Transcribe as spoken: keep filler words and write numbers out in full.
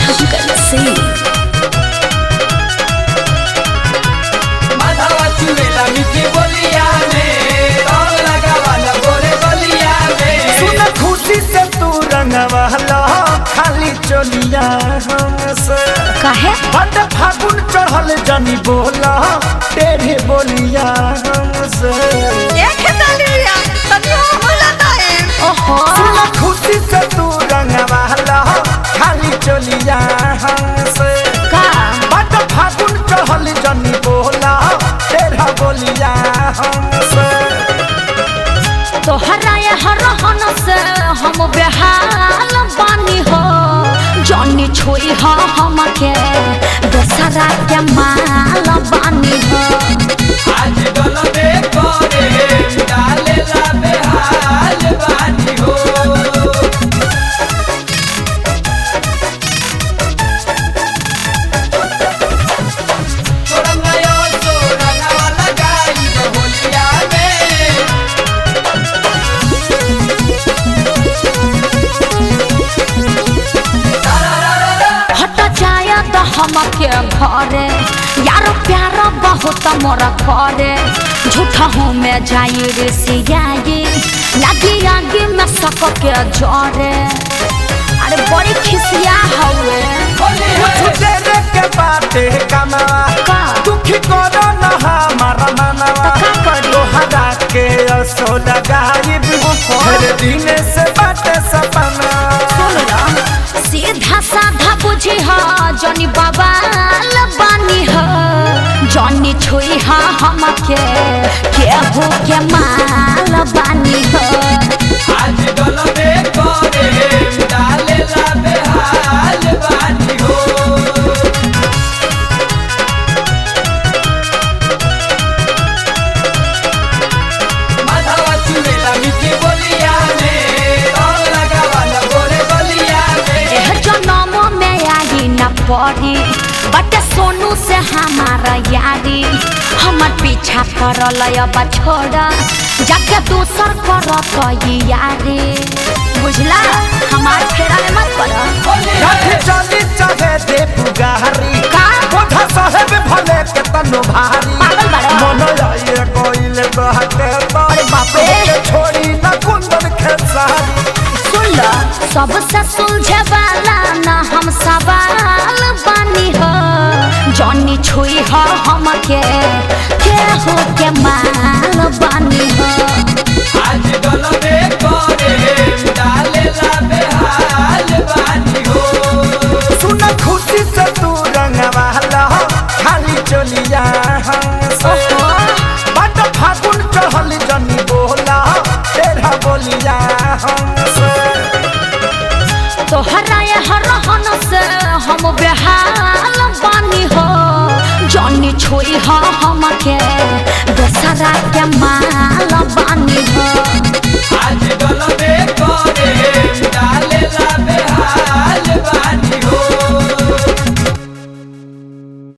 कैसे माधवा चुड़ेला मीठी बोलिया में रंग लगावाला गोरे गलिया में। सुन खुशी से तू रंगवाला खाली चलिया हमसे काहे बट फागुन चढ़ल जनी बोला तेरे बोलिया हमसे ओहो सुन खुशी से तू रंगवाला खाली चलिया हमसे का बट फागुन चढ़ल जनी बोला तेरा बोलिया हमसे तोहरा ये हरहन से हम बेहाल बानी हो जानी छोई हो हमके दोसरा के माल बानी हो आज गलबे करे डालेला बेहाल बानी हो। तोरा नया तोरा नवा लगाई होलिया में। हट जाए तो हमके घरे यारो प्यार बहुत मोरा करे झूठा हूँ मैं जाई रे सियाई लगी आगे में सक के जरे अरे बड़ी खिसिया हुए तेरे के बाते कमावा का दुखी करो न हमारा मनवा तो का करी? तोहरा के असो लगाई हर दिन से बाटे सपना सीधा साधा बुझी हा जनी बवाल बानी हा जनी छुई हा हमके केहू के माल बानी हा आज गलबे करे डालेला बेहाल बानी हो। माधवा चुड़ेला मीठी बोलिया में रंग लगावाला गोरे गलिया में। एह जनम में आई न पड़ी बट सोनू से हमारा यारी हमर पीछा करल अब छोड़ा जाके दूसर करत यारी बुझला हमार फेरा में मत पड़ा रख चली चाहे दे पुगारी का बोधा साहेब भले के तनो भारी पागल बड़ा। मन आए कोइल बहते अरे बाप रे। छोड़ी न कुंदन खेसारी सुन लो सबसे सुलझे वाला ना हम सवाल बानी हो जनी छुई हो हमके केहू के माल बानी हो आज गलबे करे डालेला बेहाल बानी हो। सुन खुशी से तू रंगवाला खाली चलिया हमसे ओहो बट फागुन चढ़ल जनी बोला तेरा बोलिया हमसे तोहरा ये हरहन से हम बेहाल बानी हो जनी छुई हो हमके दोसरा के माल